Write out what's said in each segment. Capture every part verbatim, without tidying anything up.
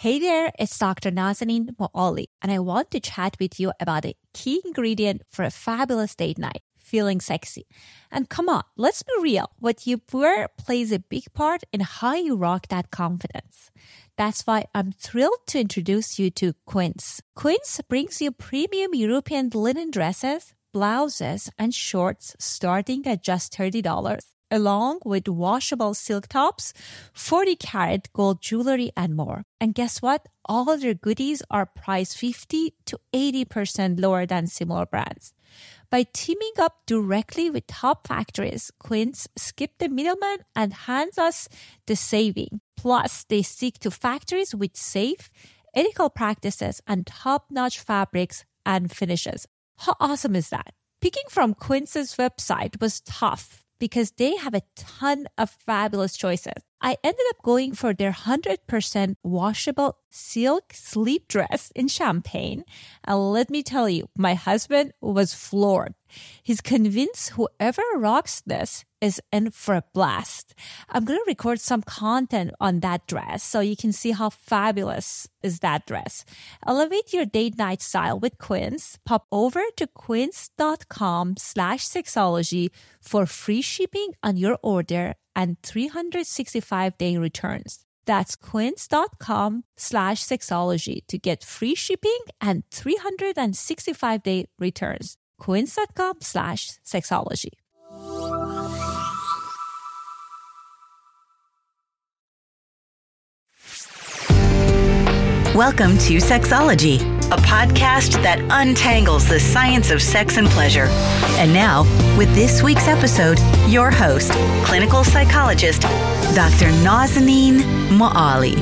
Hey there, it's Doctor Nazanin Moali, and I want to chat with you about a key ingredient for a fabulous date night, feeling sexy. And come on, let's be real. What you wear plays a big part in how you rock that confidence. That's why I'm thrilled to introduce you to Quince. Quince brings you premium European linen dresses, blouses, and shorts starting at just thirty dollars, along with washable silk tops, forty karat gold jewelry, and more. And guess what? All of their goodies are priced fifty to eighty percent lower than similar brands. By teaming up directly with top factories, Quince skipped the middleman and hands us the saving. Plus, they stick to factories with safe, ethical practices and top-notch fabrics and finishes. How awesome is that? Picking from Quince's website was tough because they have a ton of fabulous choices. I ended up going for their one hundred percent washable silk sleep dress in champagne. And let me tell you, my husband was floored. He's convinced whoever rocks this is in for a blast. I'm going to record some content on that dress so you can see how fabulous is that dress. Elevate your date night style with Quince. Pop over to quince.com slash sexology for free shipping on your order and three hundred sixty-five day returns. That's quince.com slash sexology to get free shipping and three hundred sixty-five day returns. Quince.com slash sexology. Welcome to Sexology, a podcast that untangles the science of sex and pleasure. And now, with this week's episode, your host, clinical psychologist, Doctor Nazanin Moali.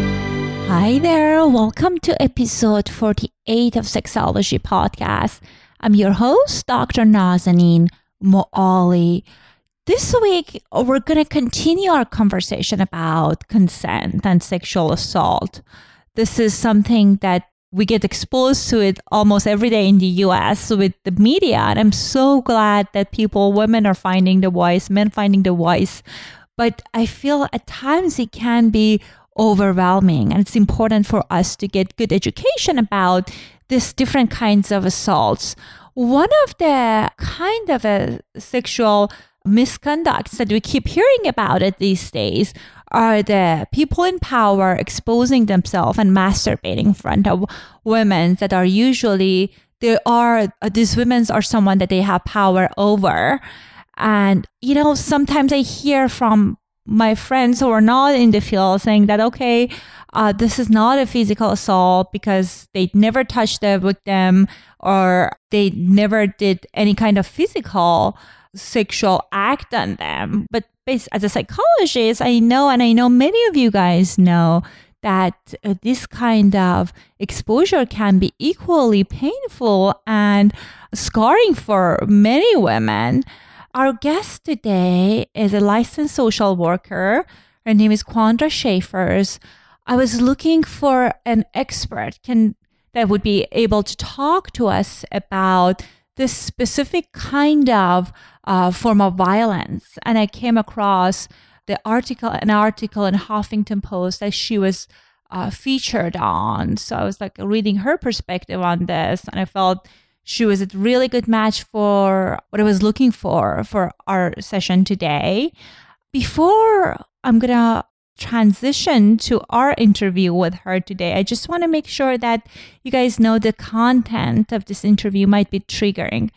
Hi there. Welcome to episode forty-eight of Sexology Podcast. I'm your host, Doctor Nazanin Moali. This week, we're going to continue our conversation about consent and sexual assault. This is something that we get exposed to it almost every day in the U S with the media. And I'm so glad that people, women are finding the voice, men finding the voice. But I feel at times it can be overwhelming. And it's important for us to get good education about these different kinds of assaults. One of the kind of a sexual misconducts that we keep hearing about it these days are the people in power exposing themselves and masturbating in front of women that are usually, they are, these women are someone that they have power over. And, you know, sometimes I hear from my friends who are not in the field saying that, okay, uh, this is not a physical assault because they never touched the victim or they never did any kind of physical sexual act on them. But as a psychologist, I know, and I know many of you guys know, that uh, this kind of exposure can be equally painful and scarring for many women. Our guest today is a licensed social worker. Her name is Quandra Schaefers. I was looking for an expert can that would be able to talk to us about this specific kind of uh, form of violence. And I came across the article, an article in Huffington Post that she was uh, featured on. So I was like reading her perspective on this, and I felt she was a really good match for what I was looking for for our session today. Before I'm going to transition to our interview with her today, I just want to make sure that you guys know the content of this interview might be triggering.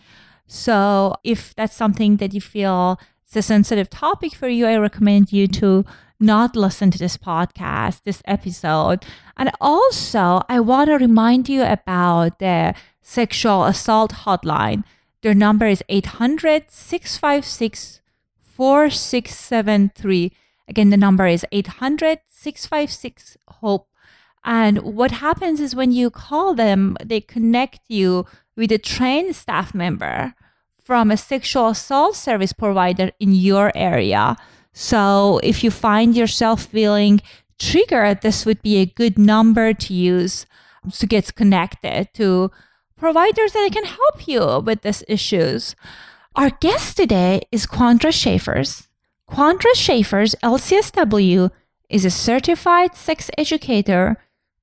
So if that's something that you feel is a sensitive topic for you, I recommend you to not listen to this podcast, this episode. And also, I want to remind you about the sexual assault hotline. Their number is eight hundred, six five six, four six seven three. Again, the number is eight hundred, six five six, HOPE. And what happens is when you call them, they connect you with a trained staff member from a sexual assault service provider in your area. So if you find yourself feeling triggered, this would be a good number to use to get connected to providers that can help you with these issues. Our guest today is Quandra Schaefers. Quandra Schaefers, L C S W, is a certified sex educator,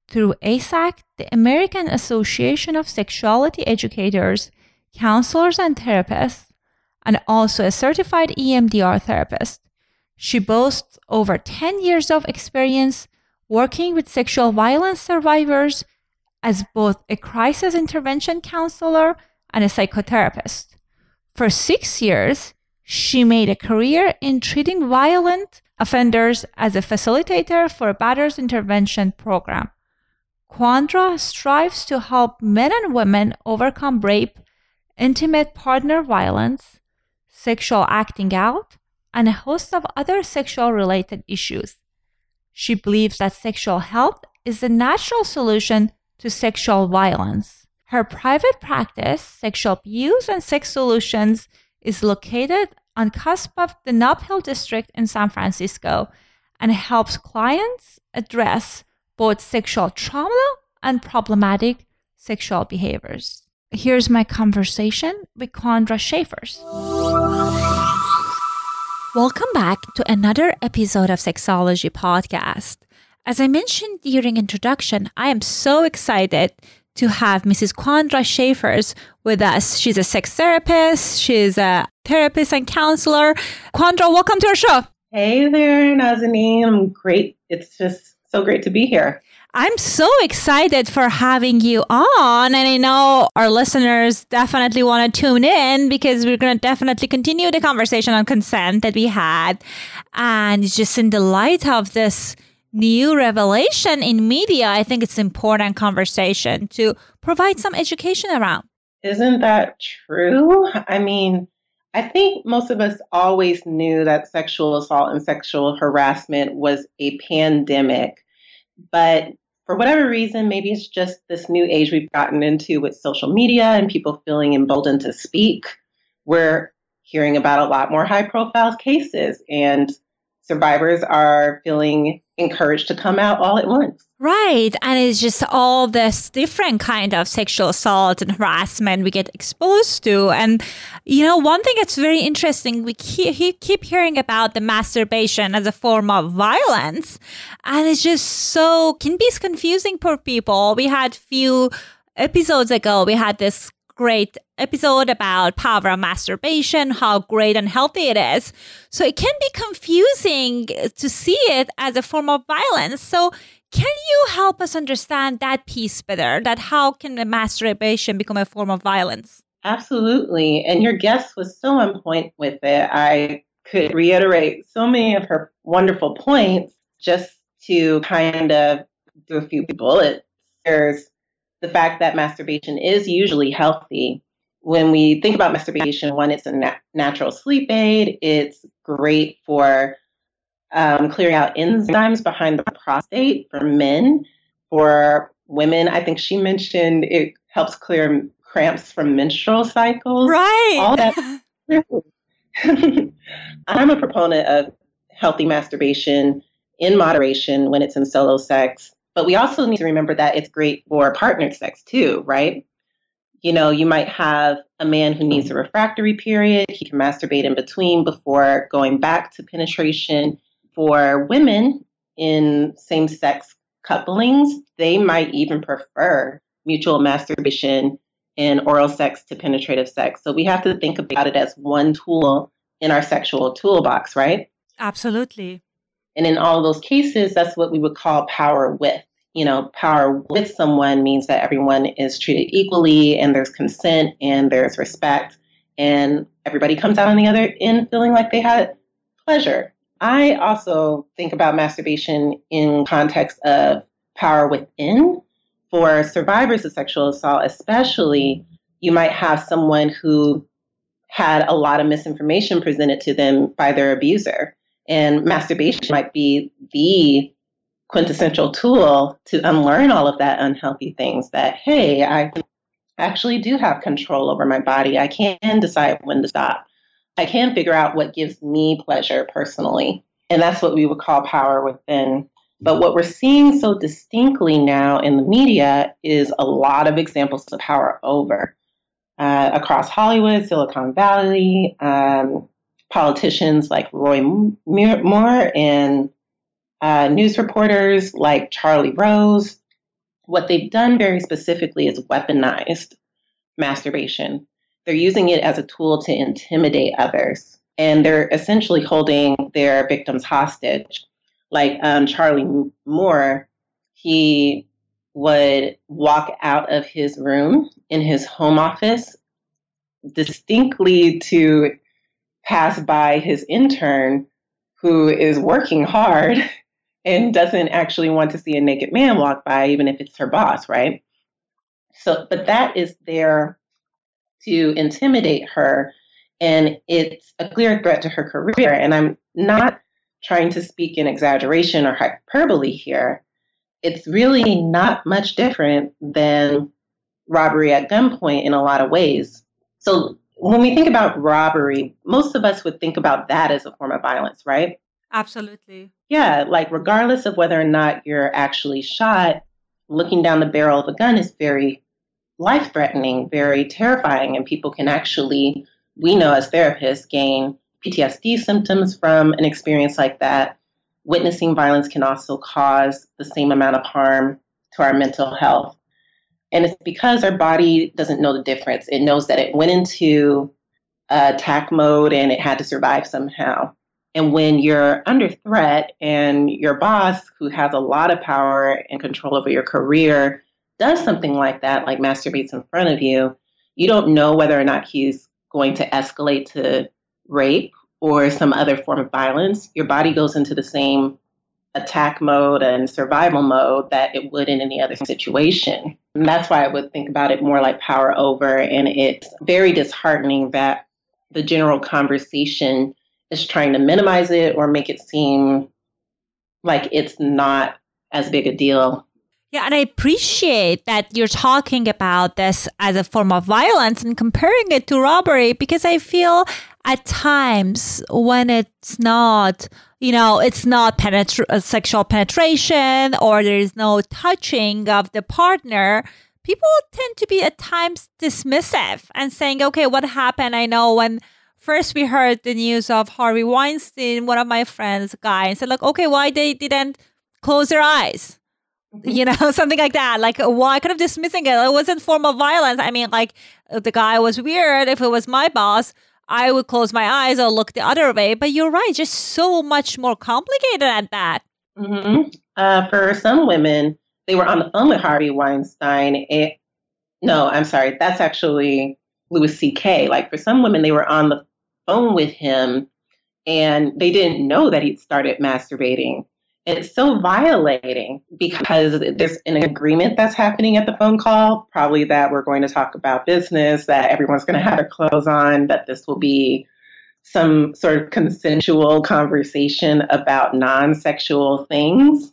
through A S A C, the American Association of Sexuality Educators, Counselors and Therapists, and also a certified E M D R therapist. She boasts over ten years of experience working with sexual violence survivors as both a crisis intervention counselor and a psychotherapist. For six years, she made a career in treating violent offenders as a facilitator for a batter's intervention program. Quandra strives to help men and women overcome rape, intimate partner violence, sexual acting out, and a host of other sexual-related issues. She believes that sexual health is the natural solution to sexual violence. Her private practice, Sexual Abuse and Sex Solutions, is located on cusp of the Nob Hill District in San Francisco and helps clients address both sexual trauma and problematic sexual behaviors. Here's my conversation with Quandra Schaefers. Welcome back to another episode of Sexology Podcast. As I mentioned during introduction, I am so excited to have Missus Quandra Schaefers with us. She's a sex therapist, she's a therapist and counselor. Quandra, welcome to our show. Hey there, Nazanin. I'm great. It's just so great to be here. I'm so excited for having you on, and I know our listeners definitely want to tune in because we're going to definitely continue the conversation on consent that we had. And just in the light of this new revelation in media, I think it's an important conversation to provide some education around. Isn't that true? I mean, I think most of us always knew that sexual assault and sexual harassment was a pandemic, but for whatever reason, maybe it's just this new age we've gotten into with social media and people feeling emboldened to speak. We're hearing about a lot more high-profile cases, and survivors are feeling encouraged to come out all at once. Right. And it's just all this different kind of sexual assault and harassment we get exposed to. And, you know, one thing that's very interesting, we keep, keep hearing about the masturbation as a form of violence. And it's just so, can be confusing for people. We had few episodes ago, we had this great episode about power of masturbation, how great and healthy it is. So it can be confusing to see it as a form of violence. So can you help us understand that piece better, that how can the masturbation become a form of violence? Absolutely. And your guest was so on point with it. I could reiterate so many of her wonderful points just to kind of do a few bullets. There's the fact that masturbation is usually healthy. When we think about masturbation, one, it's a nat- natural sleep aid. It's great for um, clearing out enzymes behind the prostate for men. For women, I think she mentioned it helps clear cramps from menstrual cycles. Right. All that. I'm a proponent of healthy masturbation in moderation when it's in solo sex. But we also need to remember that it's great for partnered sex too, right? You know, you might have a man who needs a refractory period. He can masturbate in between before going back to penetration. For women in same-sex couplings, they might even prefer mutual masturbation and oral sex to penetrative sex. So we have to think about it as one tool in our sexual toolbox, right? Absolutely. And in all of those cases, that's what we would call power with. You know, power with someone means that everyone is treated equally and there's consent and there's respect and everybody comes out on the other end feeling like they had pleasure. I also think about masturbation in context of power within. For survivors of sexual assault, especially, you might have someone who had a lot of misinformation presented to them by their abuser. And masturbation might be the quintessential tool to unlearn all of that unhealthy things that, hey, I actually do have control over my body. I can decide when to stop. I can figure out what gives me pleasure personally. And that's what we would call power within. But what we're seeing so distinctly now in the media is a lot of examples of power over. Uh, across Hollywood, Silicon Valley, um, politicians like Roy Moore and uh, news reporters like Charlie Rose what they've done very specifically is weaponized masturbation. They're using it as a tool to intimidate others. And they're essentially holding their victims hostage. Like um, Charlie Moore, he would walk out of his room in his home office distinctly to pass by his intern who is working hard and doesn't actually want to see a naked man walk by, even if it's her boss, right? So, but that is there to intimidate her, and it's a clear threat to her career. And I'm not trying to speak in exaggeration or hyperbole here. It's really not much different than robbery at gunpoint in a lot of ways. So when we think about robbery, most of us would think about that as a form of violence, right? Absolutely. Yeah, like regardless of whether or not you're actually shot, looking down the barrel of a gun is very life-threatening, very terrifying, and people can actually, we know as therapists, gain P T S D symptoms from an experience like that. Witnessing violence can also cause the same amount of harm to our mental health. And it's because our body doesn't know the difference. It knows that it went into uh, attack mode and it had to survive somehow. And when you're under threat and your boss, who has a lot of power and control over your career, does something like that, like masturbates in front of you, you don't know whether or not he's going to escalate to rape or some other form of violence. Your body goes into the same attack mode and survival mode that it would in any other situation. And that's why I would think about it more like power over. And it's very disheartening that the general conversation is trying to minimize it or make it seem like it's not as big a deal. Yeah, and I appreciate that you're talking about this as a form of violence and comparing it to robbery, because I feel at times when it's not, you know, it's not penetra- sexual penetration or there is no touching of the partner, people tend to be at times dismissive and saying, okay, what happened? I know when first we heard the news of Harvey Weinstein, one of my friends, guy, and said, like, okay, why they didn't close their eyes? You know, something like that. Like, why kind of dismissing it? It wasn't form of violence. I mean, like, if the guy was weird, if it was my boss, I would close my eyes or look the other way. But you're right, just so much more complicated at that. Mm-hmm. Uh, for some women, they were on the phone with Harvey Weinstein. It, no, I'm sorry. That's actually Louis C K. Like, for some women, they were on the phone with him and they didn't know that he'd started masturbating. It's so violating because there's an agreement that's happening at the phone call, probably that we're going to talk about business, that everyone's going to have their clothes on, that this will be some sort of consensual conversation about non-sexual things.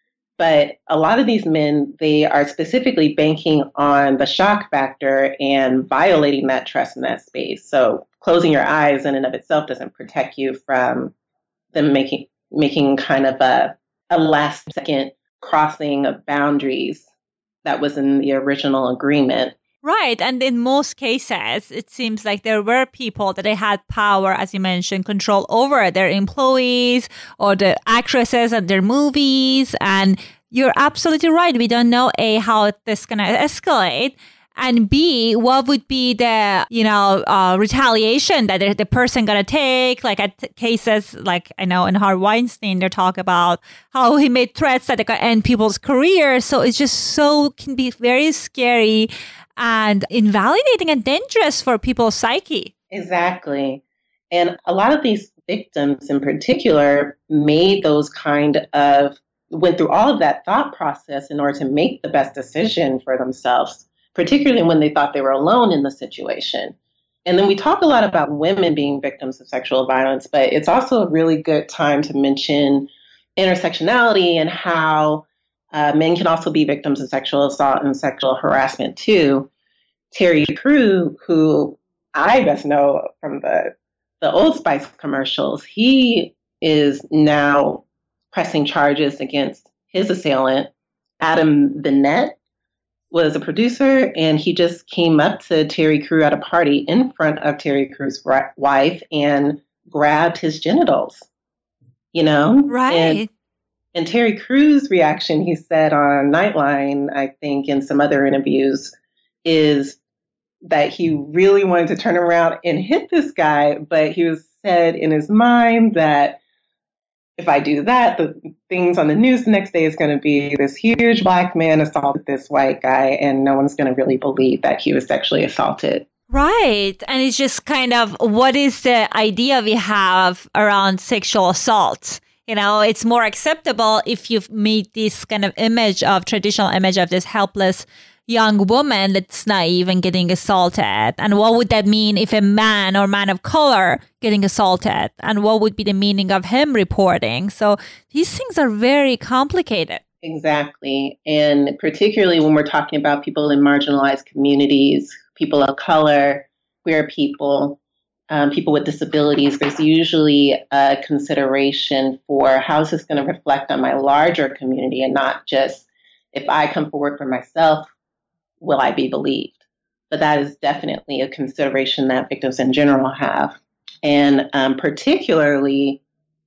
But a lot of these men, they are specifically banking on the shock factor and violating that trust in that space. So closing your eyes in and of itself doesn't protect you from them making making kind of a a last second crossing of boundaries that was in the original agreement. Right. And in most cases, it seems like there were people that they had power, as you mentioned, control over their employees or the actresses and their movies. And you're absolutely right. We don't know, A, how this is going to escalate. And B, what would be the, you know, uh, retaliation that the, the person going to take? Like at t- cases, like I know in Harvey Weinstein, they talk about how he made threats that they could end people's careers. So it's just so, can be very scary and invalidating and dangerous for people's psyche. Exactly. And a lot of these victims in particular made those kind of, went through all of that thought process in order to make the best decision for themselves, particularly when they thought they were alone in the situation. And then we talk a lot about women being victims of sexual violence, but it's also a really good time to mention intersectionality and how uh, men can also be victims of sexual assault and sexual harassment too. Terry Crew, who I best know from the, the Old Spice commercials, he is now pressing charges against his assailant, Adam Bennett, was a producer, and he just came up to Terry Crew at a party in front of Terry Crew's wife and grabbed his genitals, you know? Right. And And Terry Crews' reaction, he said on Nightline, I think, in some other interviews, is that he really wanted to turn around and hit this guy, but he was said in his mind that if I do that, the things on the news the next day is going to be this huge black man assaulted this white guy, and no one's going to really believe that he was sexually assaulted. Right. And it's just kind of, what is the idea we have around sexual assault? You know, it's more acceptable if you've made this kind of image of traditional image of this helpless young woman that's naive and getting assaulted. And what would that mean if a man or man of color getting assaulted? And what would be the meaning of him reporting? So these things are very complicated. Exactly. And particularly when we're talking about people in marginalized communities, people of color, queer people, Um, people with disabilities, there's usually a consideration for how is this going to reflect on my larger community, and not just if I come forward for myself, will I be believed? But that is definitely a consideration that victims in general have. And um, particularly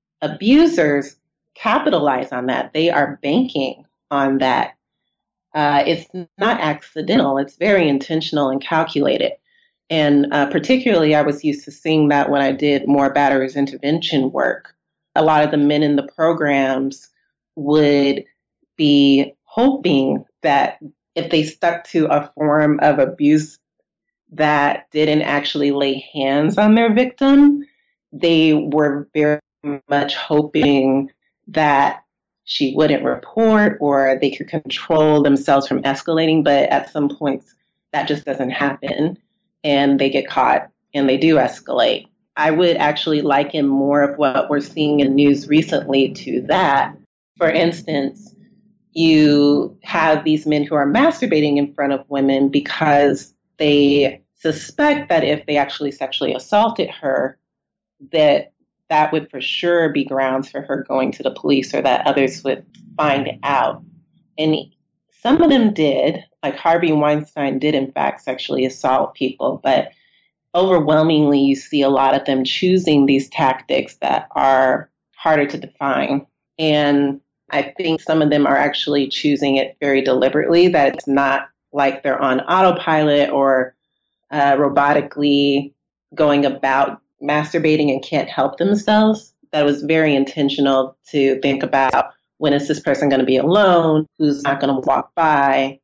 abusers capitalize on that. They are banking on that. Uh, it's not accidental. It's very intentional and calculated. And uh, particularly, I was used to seeing that when I did more batterers intervention work. A lot of the men in the programs would be hoping that if they stuck to a form of abuse that didn't actually lay hands on their victim, they were very much hoping that she wouldn't report or they could control themselves from escalating. But at some points, that just doesn't happen. And they get caught and they do escalate. I would actually liken more of what we're seeing in news recently to that. For instance, you have these men who are masturbating in front of women because they suspect that if they actually sexually assaulted her, that that would for sure be grounds for her going to the police, or that others would find out. And some of them did, like Harvey Weinstein did in fact sexually assault people, but overwhelmingly you see a lot of them choosing these tactics that are harder to define. And I think some of them are actually choosing it very deliberately, that it's not like they're on autopilot or uh, robotically going about masturbating and can't help themselves. That was very intentional to think about, when is this person going to be alone? Who's not going to walk by?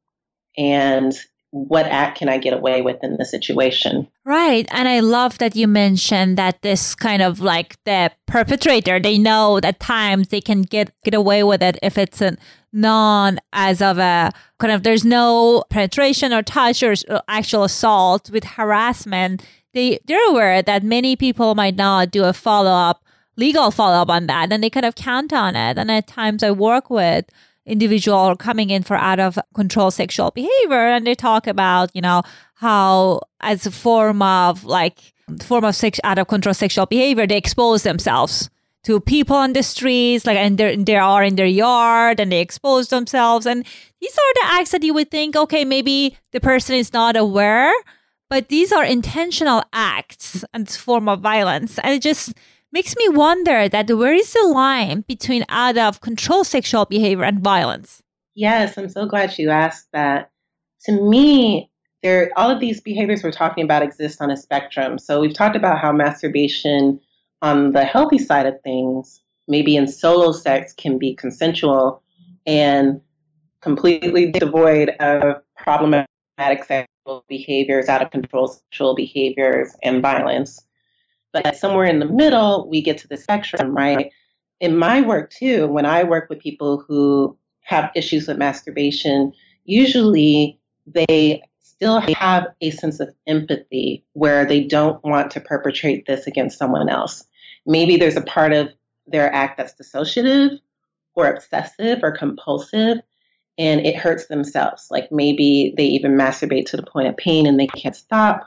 And what act can I get away with in the situation? Right. And I love that you mentioned that this kind of like the perpetrator, they know that times they can get, get away with it if it's a non as of a kind of, there's no penetration or touch or actual assault with harassment. They, they're aware that many people might not do a follow-up, legal follow-up on that, and they kind of count on it. And at times I work with individual coming in for out of control sexual behavior, and they talk about, you know, how as a form of like form of sex out of control sexual behavior, they expose themselves to people on the streets, like, and they're, they are in their yard and they expose themselves. And these are the acts that you would think, okay, maybe the person is not aware, but these are intentional acts and form of violence. And it just makes me wonder that where is the line between out of control sexual behavior and violence? Yes, I'm so glad you asked that. To me, there all of these behaviors we're talking about exist on a spectrum. So we've talked about how masturbation on the healthy side of things, maybe in solo sex, can be consensual and completely devoid of problematic sexual behaviors, out of control sexual behaviors, and violence. But somewhere in the middle, we get to the spectrum, right? In my work, too, when I work with people who have issues with masturbation, usually they still have a sense of empathy where they don't want to perpetrate this against someone else. Maybe there's a part of their act that's dissociative or obsessive or compulsive, and it hurts themselves. Like maybe they even masturbate to the point of pain and they can't stop,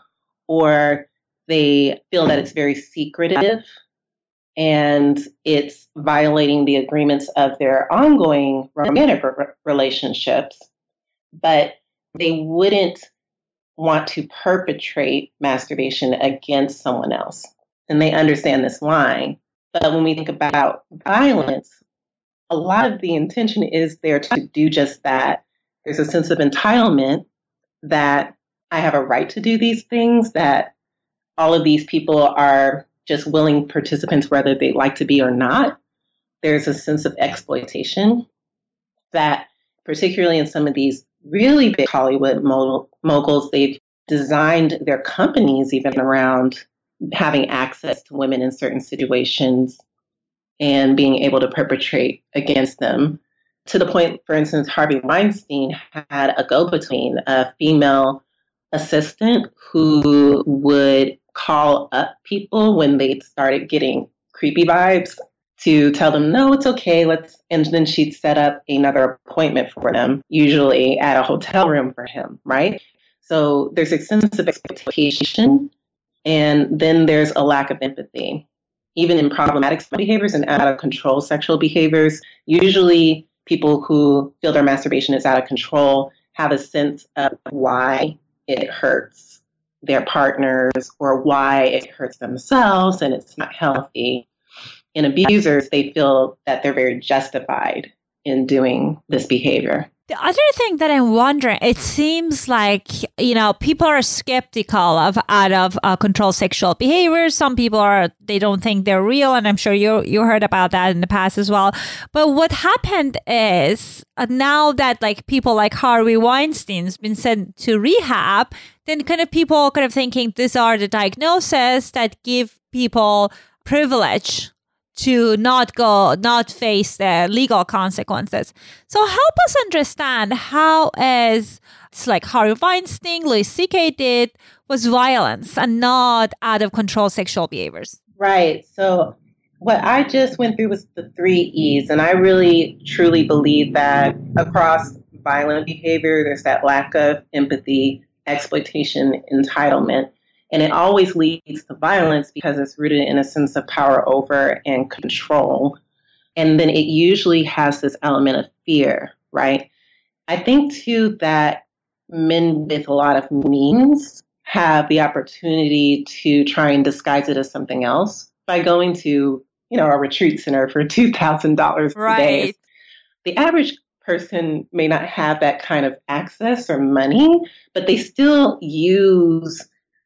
or they feel that it's very secretive and it's violating the agreements of their ongoing romantic re- relationships, but they wouldn't want to perpetrate masturbation against someone else. And they understand this line. But when we think about violence, a lot of the intention is there to do just that. There's a sense of entitlement that I have a right to do these things, that all of these people are just willing participants, whether they like to be or not. There's a sense of exploitation that, particularly in some of these really big Hollywood moguls, they've designed their companies even around having access to women in certain situations and being able to perpetrate against them. To the point, for instance, Harvey Weinstein had a go-between, a female assistant who would call up people when they started getting creepy vibes to tell them, no, it's okay, let's, and then she'd set up another appointment for them, usually at a hotel room for him, right? So there's a sense of expectation, and then there's a lack of empathy. Even in problematic behaviors and out of control sexual behaviors, usually people who feel their masturbation is out of control have a sense of why it hurts their partners or why it hurts themselves and it's not healthy. In abusers, they feel that they're very justified in doing this behavior. The other thing that I'm wondering, it seems like, you know, people are skeptical of out of uh, control sexual behaviors. Some people are, they don't think they're real. And I'm sure you you heard about that in the past as well. But what happened is uh, now that like people like Harvey Weinstein's been sent to rehab, then kind of people kind of thinking these are the diagnoses that give people privilege to not go, not face the legal consequences. So help us understand how, as it's like Harvey Weinstein, Louis C K did, was violence and not out of control sexual behaviors. Right. So what I just went through was the three E's, and I really truly believe that across violent behavior, there's that lack of empathy, exploitation, entitlement. And it always leads to violence because it's rooted in a sense of power over and control. And then it usually has this element of fear, right? I think, too, that men with a lot of means have the opportunity to try and disguise it as something else by going to, you know, a retreat center for two thousand dollars a day. The average person may not have that kind of access or money, but they still use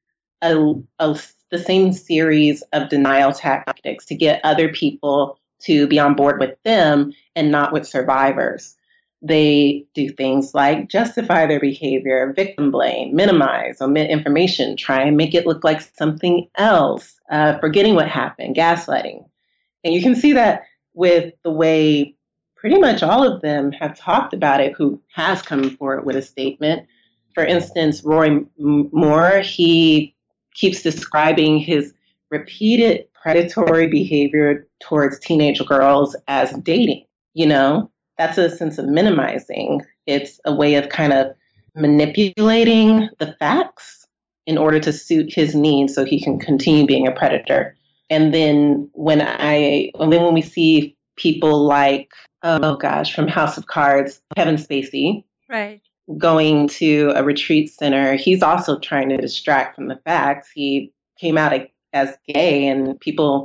A, a, the same series of denial tactics to get other people to be on board with them and not with survivors. They do things like justify their behavior, victim blame, minimize, omit information, try and make it look like something else, uh, forgetting what happened, gaslighting. And you can see that with the way pretty much all of them have talked about it, who has come forward with a statement. For instance, Roy Moore, he keeps describing his repeated predatory behavior towards teenage girls as dating. You know, that's a sense of minimizing. It's a way of kind of manipulating the facts in order to suit his needs so he can continue being a predator. And then when I, and then when we see people like, oh gosh, from House of Cards, Kevin Spacey, right, going to a retreat center, he's also trying to distract from the facts. He came out as gay, and people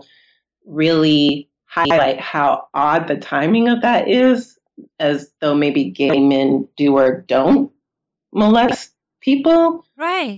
really highlight how odd the timing of that is, as though maybe gay men do or don't molest people. Right.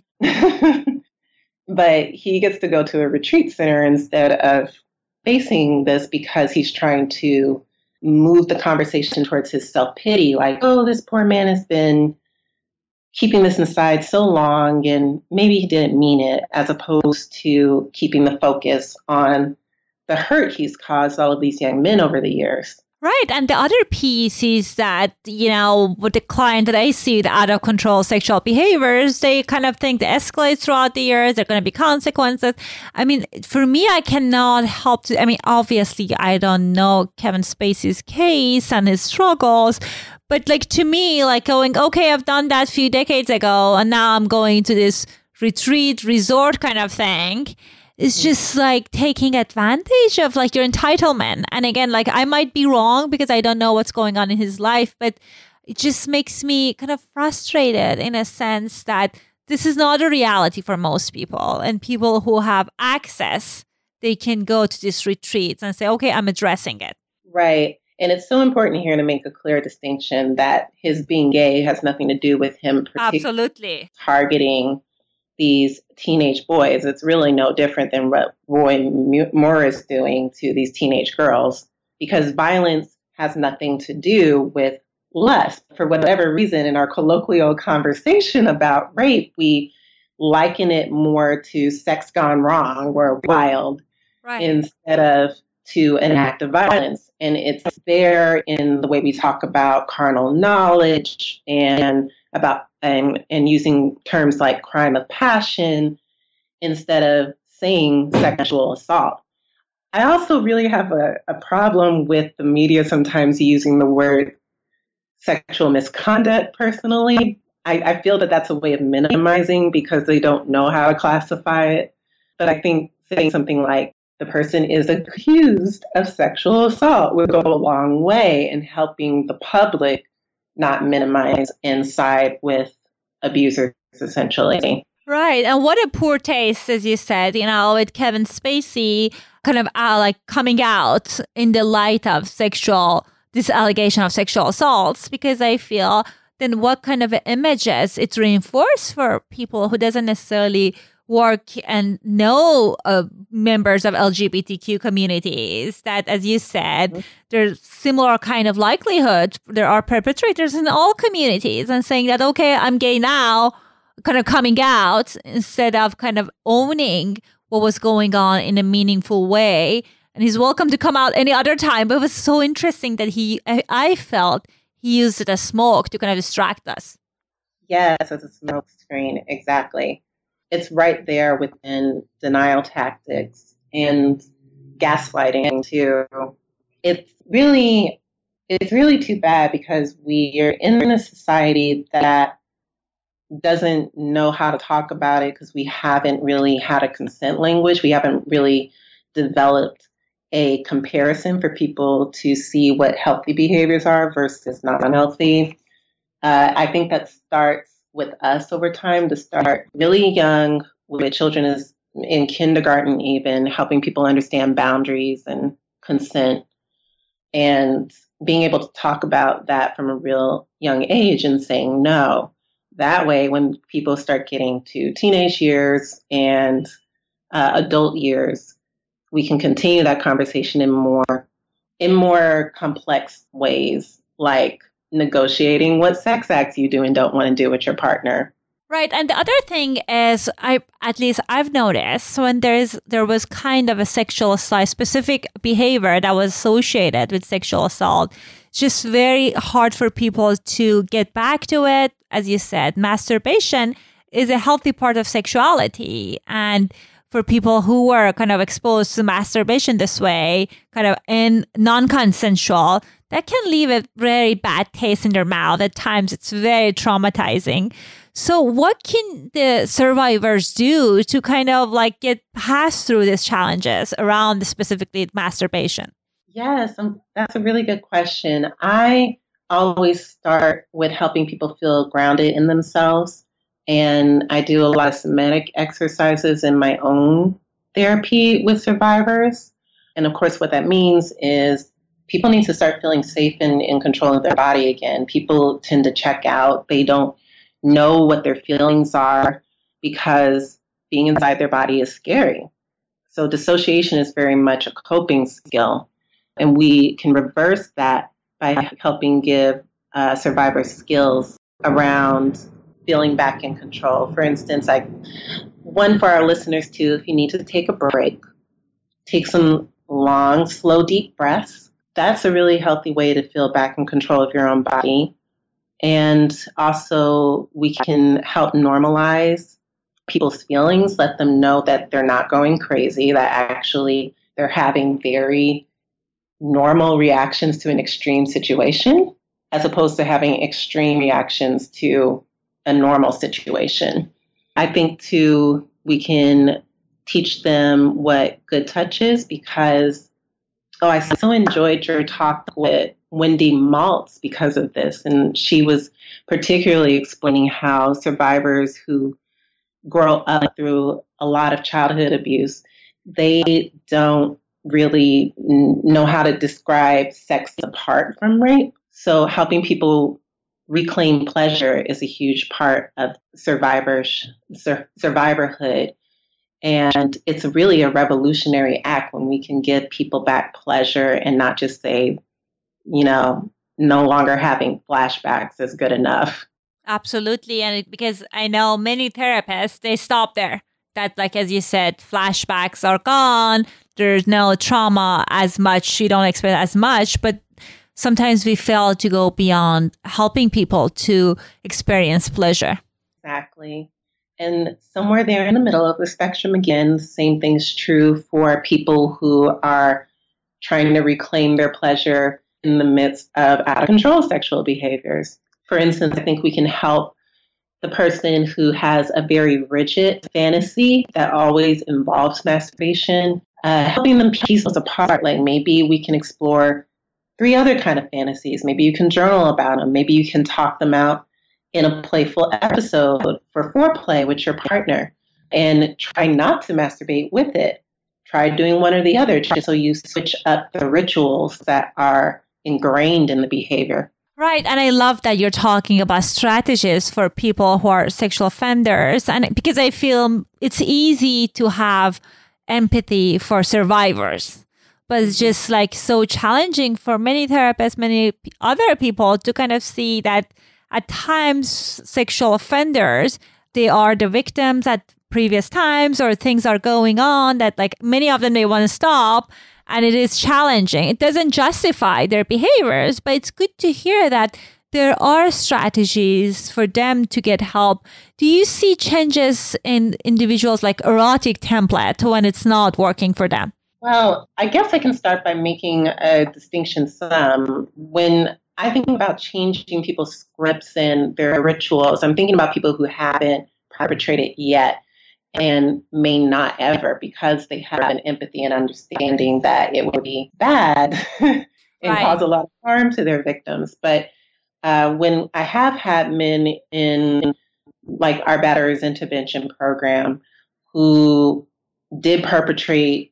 But he gets to go to a retreat center instead of facing this because he's trying to move the conversation towards his self-pity, like, oh, this poor man has been keeping this inside so long and maybe he didn't mean it, as opposed to keeping the focus on the hurt he's caused all of these young men over the years. Right. And the other piece is that, you know, with the client that I see, the out of control sexual behaviors, they kind of think they escalate throughout the years. There are going to be consequences. I mean, for me, I cannot help to, I mean, obviously, I don't know Kevin Spacey's case and his struggles. But like to me, like going, okay, I've done that a few decades ago, and now I'm going to this retreat resort kind of thing. It's just like taking advantage of like your entitlement. And again, like I might be wrong because I don't know what's going on in his life, but it just makes me kind of frustrated in a sense that this is not a reality for most people. And people who have access, they can go to these retreats and say, okay, I'm addressing it. Right. And it's so important here to make a clear distinction that his being gay has nothing to do with him absolutely targeting these teenage boys. It's really no different than what Roy Moore is doing to these teenage girls, because violence has nothing to do with lust. For whatever reason, in our colloquial conversation about rape, we liken it more to sex gone wrong or wild, right, instead of to an act of violence. And it's there in the way we talk about carnal knowledge and about and, and using terms like crime of passion instead of saying sexual assault. I also really have a, a problem with the media sometimes using the word sexual misconduct personally. I, I feel that that's a way of minimizing because they don't know how to classify it. But I think saying something like the person is accused of sexual assault would go a long way in helping the public not minimize and side with abusers, essentially. Right. And what a poor taste, as you said, you know, with Kevin Spacey kind of uh, like coming out in the light of sexual, this allegation of sexual assaults, because I feel then what kind of images it's reinforced for people who doesn't necessarily work and know uh, members of L G B T Q communities, that, as you said, mm-hmm. there's similar kind of likelihood. There are perpetrators in all communities, and saying that, okay, I'm gay now, kind of coming out instead of kind of owning what was going on in a meaningful way. And he's welcome to come out any other time. But it was so interesting that he, I, I felt he used it as smoke to kind of distract us. Yes, as a smoke screen, exactly. It's right there within denial tactics and gaslighting too. It's really, it's really too bad because we are in a society that doesn't know how to talk about it because we haven't really had a consent language. We haven't really developed a comparison for people to see what healthy behaviors are versus non-healthy. Uh, I think that starts with us over time, to start really young with children is in kindergarten, even helping people understand boundaries and consent and being able to talk about that from a real young age and saying no. That way, when people start getting to teenage years and uh, adult years, we can continue that conversation in more in more complex ways, like negotiating what sex acts you do and don't want to do with your partner. Right. And the other thing is, I at least I've noticed when there's there was kind of a sexual assault, specific behavior that was associated with sexual assault, it's just very hard for people to get back to it. As you said, masturbation is a healthy part of sexuality. And for people who were kind of exposed to masturbation this way, kind of in non-consensual, that can leave a very bad taste in their mouth. At times, it's very traumatizing. So what can the survivors do to kind of like get past through these challenges around specifically masturbation? Yes, um, that's a really good question. I always start with helping people feel grounded in themselves. And I do a lot of somatic exercises in my own therapy with survivors. And of course, what that means is people need to start feeling safe and in control of their body again. People tend to check out. They don't know what their feelings are because being inside their body is scary. So dissociation is very much a coping skill. And we can reverse that by helping give uh, survivors skills around feeling back in control. For instance, like one for our listeners too, if you need to take a break, take some long, slow, deep breaths. That's a really healthy way to feel back in control of your own body. And also we can help normalize people's feelings, let them know that they're not going crazy, that actually they're having very normal reactions to an extreme situation, as opposed to having extreme reactions to a normal situation. I think too, we can teach them what good touch is because, oh, I so enjoyed your talk with Wendy Maltz because of this. And she was particularly explaining how survivors who grow up through a lot of childhood abuse, they don't really know how to describe sex apart from rape. So helping people reclaim pleasure is a huge part of survivors, sur- survivorhood. And it's really a revolutionary act when we can give people back pleasure and not just say, you know, no longer having flashbacks is good enough. Absolutely. And it, because I know many therapists, they stop there. That, like, as you said, flashbacks are gone. There's no trauma as much. You don't expect as much. But sometimes we fail to go beyond helping people to experience pleasure. Exactly. And somewhere there in the middle of the spectrum, again, the same thing's true for people who are trying to reclaim their pleasure in the midst of out of control sexual behaviors. For instance, I think we can help the person who has a very rigid fantasy that always involves masturbation, uh, helping them piece those apart. Like maybe we can explore three other kind of fantasies. Maybe you can journal about them. Maybe you can talk them out in a playful episode for foreplay with your partner and try not to masturbate with it. Try doing one or the other just so you switch up the rituals that are ingrained in the behavior. Right. And I love that you're talking about strategies for people who are sexual offenders. And because I feel it's easy to have empathy for survivors, but it's just like so challenging for many therapists, many other people to kind of see that at times sexual offenders, they are the victims at previous times or things are going on that like many of them, they want to stop. And it is challenging. It doesn't justify their behaviors, but it's good to hear that there are strategies for them to get help. Do you see changes in individuals like erotic template when it's not working for them? Well, I guess I can start by making a distinction some. When I think about changing people's scripts and their rituals, I'm thinking about people who haven't perpetrated yet and may not ever because they have an empathy and understanding that it would be bad and right. cause a lot of harm to their victims. But uh, when I have had men in like our batterers intervention program who did perpetrate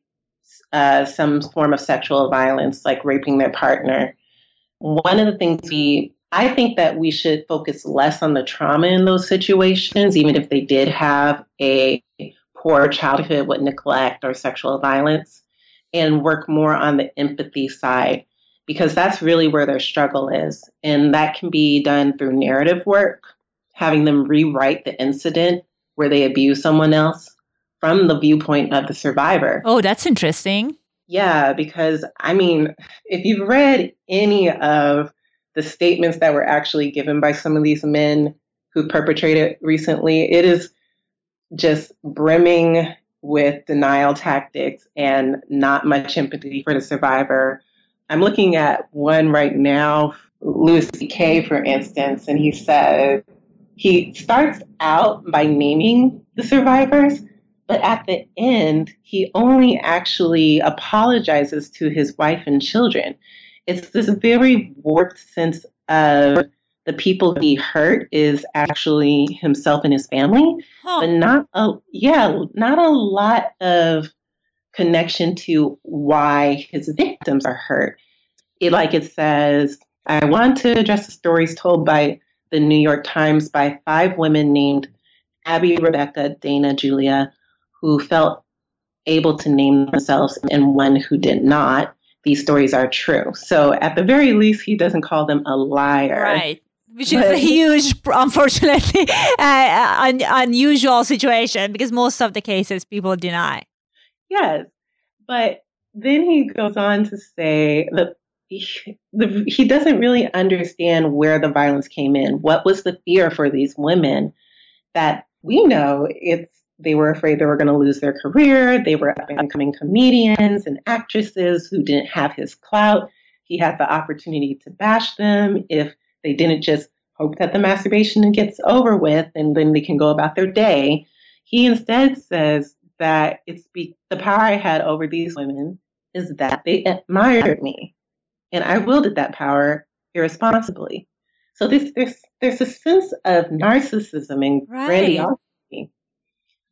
uh, some form of sexual violence, like raping their partner, one of the things we I think that we should focus less on the trauma in those situations, even if they did have a poor childhood with neglect or sexual violence, and work more on the empathy side, because that's really where their struggle is. And that can be done through narrative work, having them rewrite the incident where they abuse someone else from the viewpoint of the survivor. Oh, that's interesting. Yeah, because, I mean, if you've read any of the statements that were actually given by some of these men who perpetrated recently, it is just brimming with denial tactics and not much empathy for the survivor. I'm looking at one right now, Louis C K, for instance, and he said he starts out by naming the survivors, but at the end, he only actually apologizes to his wife and children. It's this very warped sense of the people he hurt is actually himself and his family, huh. but not a yeah, not a lot of connection to why his victims are hurt. It like it says, I want to address the stories told by the New York Times by five women named Abby, Rebecca, Dana, Julia, who felt able to name themselves and one who did not. These stories are true. So at the very least, he doesn't call them a liar. Right. Which is a huge, unfortunately, uh, un- unusual situation because most of the cases people deny. Yes. But then he goes on to say that he, the, he doesn't really understand where the violence came in. What was the fear for these women that we know it's they were afraid they were going to lose their career. They were up-and-coming comedians and actresses who didn't have his clout. He had the opportunity to bash them if they didn't just hope that the masturbation gets over with and then they can go about their day. He instead says that it's be- the power I had over these women is that they admired me. And I wielded that power irresponsibly. So this, there's, there's a sense of narcissism and right. grandiosity.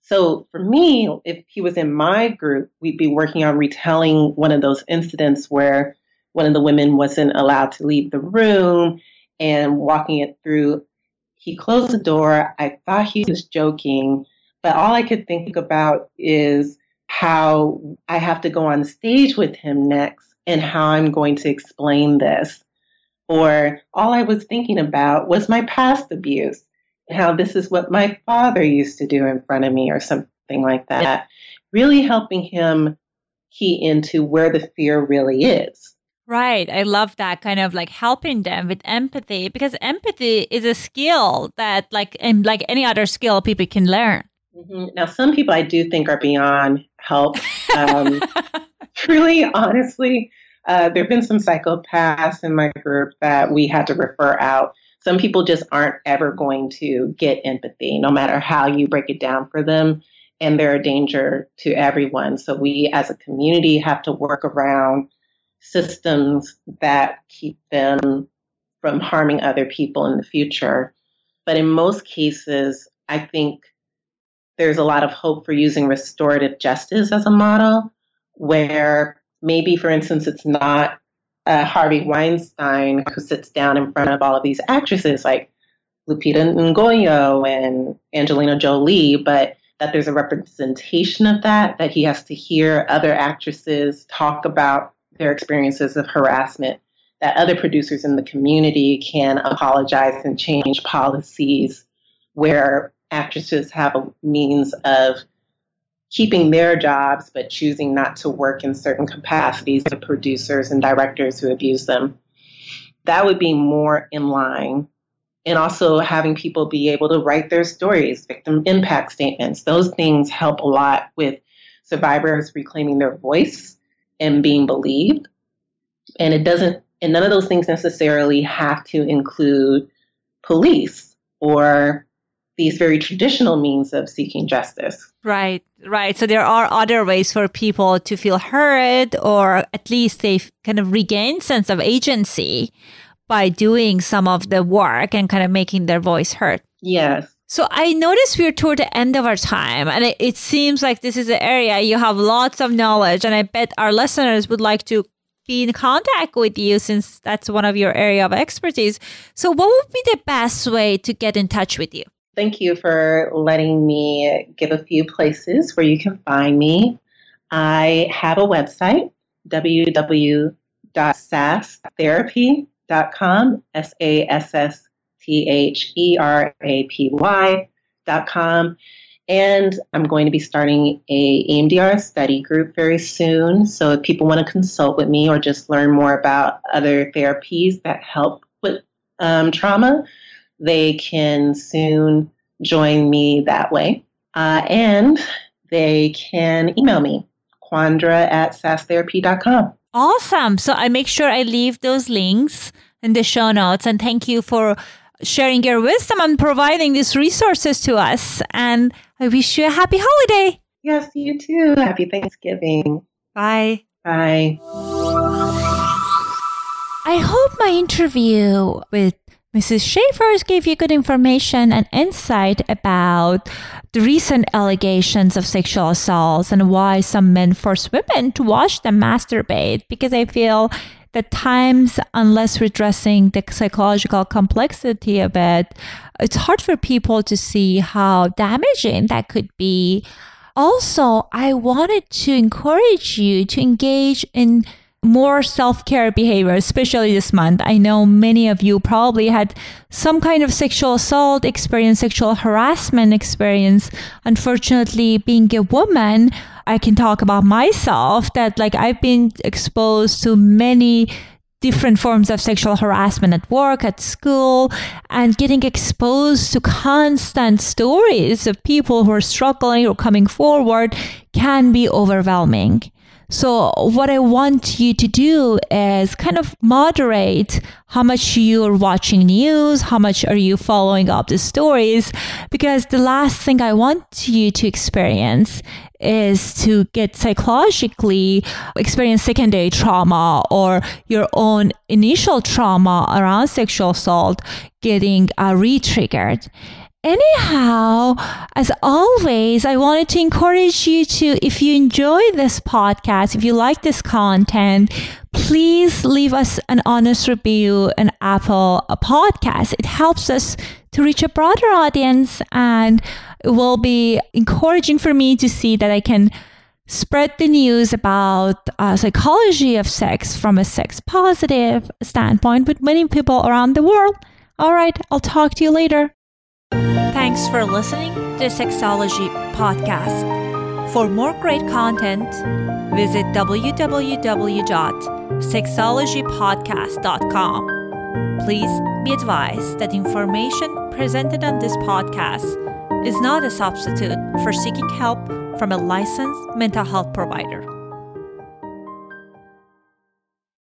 So for me, if he was in my group, we'd be working on retelling one of those incidents where one of the women wasn't allowed to leave the room and walking it through. He closed the door. I thought he was joking, but all I could think about is how I have to go on stage with him next and how I'm going to explain this. Or all I was thinking about was my past abuse and how this is what my father used to do in front of me or something like that. Really helping him key into where the fear really is. Right. I love that, kind of like helping them with empathy, because empathy is a skill that like, and like any other skill people can learn. Mm-hmm. Now, some people I do think are beyond help. Um, really, honestly, uh, there have been some psychopaths in my group that we had to refer out. Some people just aren't ever going to get empathy, no matter how you break it down for them. And they're a danger to everyone. So we as a community have to work around systems that keep them from harming other people in the future. But in most cases, I think there's a lot of hope for using restorative justice as a model, where maybe, for instance, it's not uh, Harvey Weinstein who sits down in front of all of these actresses like Lupita Nyong'o and Angelina Jolie, but that there's a representation of that, that he has to hear other actresses talk about their experiences of harassment, that other producers in the community can apologize and change policies where actresses have a means of keeping their jobs but choosing not to work in certain capacities to producers and directors who abuse them. That would be more in line. And also having people be able to write their stories, victim impact statements. Those things help a lot with survivors reclaiming their voice and being believed. And it doesn't, and none of those things necessarily have to include police or these very traditional means of seeking justice. Right, right. So there are other ways for people to feel heard, or at least they kind of regain sense of agency by doing some of the work and kind of making their voice heard. Yes. So I noticed we're toward the end of our time, and it, it seems like this is an area you have lots of knowledge, and I bet our listeners would like to be in contact with you since that's one of your area of expertise. So what would be the best way to get in touch with you? Thank you for letting me give a few places where you can find me. I have a website, w w w dot sass therapy dot com, S A S S T H E R A P Y dot com. And I'm going to be starting a E M D R study group very soon. So if people want to consult with me or just learn more about other therapies that help with um, trauma, they can soon join me that way. Uh, and they can email me, Quandra at sass therapy dot com. Awesome. So I make sure I leave those links in the show notes. And thank you for sharing your wisdom and providing these resources to us. And I wish you a happy holiday. Yes, you too. Happy Thanksgiving. Bye. Bye. I hope my interview with Missus Schaefer gave you good information and insight about the recent allegations of sexual assaults and why some men force women to watch them masturbate, because I feel that times, unless we're addressing the psychological complexity of it, it's hard for people to see how damaging that could be. Also, I wanted to encourage you to engage in more self-care behavior, especially this month. I know many of you probably had some kind of sexual assault experience, sexual harassment experience. Unfortunately, being a woman, I can talk about myself that like I've been exposed to many different forms of sexual harassment at work, at school, and getting exposed to constant stories of people who are struggling or coming forward can be overwhelming. So what I want you to do is kind of moderate how much you're watching news, how much are you following up the stories, because the last thing I want you to experience is to get psychologically experience secondary trauma or your own initial trauma around sexual assault getting uh, re-triggered. anyhow, as always, I wanted to encourage you to, if you enjoy this podcast, if you like this content, please leave us an honest review on Apple Podcasts. It helps us to reach a broader audience, and it will be encouraging for me to see that I can spread the news about uh, psychology of sex from a sex positive standpoint with many people around the world. All right, I'll talk to you later. Thanks for listening to the Sexology Podcast. For more great content, visit w w w dot sexology podcast dot com. Please be advised that information presented on this podcast is not a substitute for seeking help from a licensed mental health provider.